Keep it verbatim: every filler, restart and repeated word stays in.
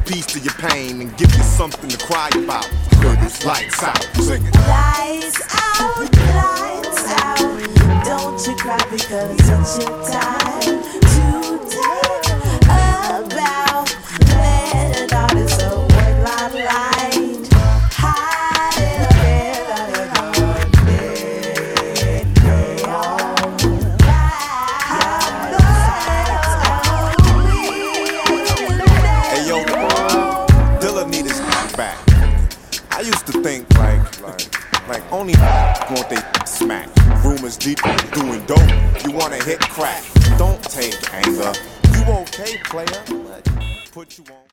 piece to your pain and give you something to cry about. Good as lights out. Sing it. Lights out, lights out. Don't you cry because it's your time to take about. Let it out, it's a white light light. Hide in a bed out of dark day on. Hey yo, Dilla need his back. I used to think like, like, like only want they smack. Rumors deep, doing dope. You wanna hit crack? Don't take anger. You okay, player? Put you on.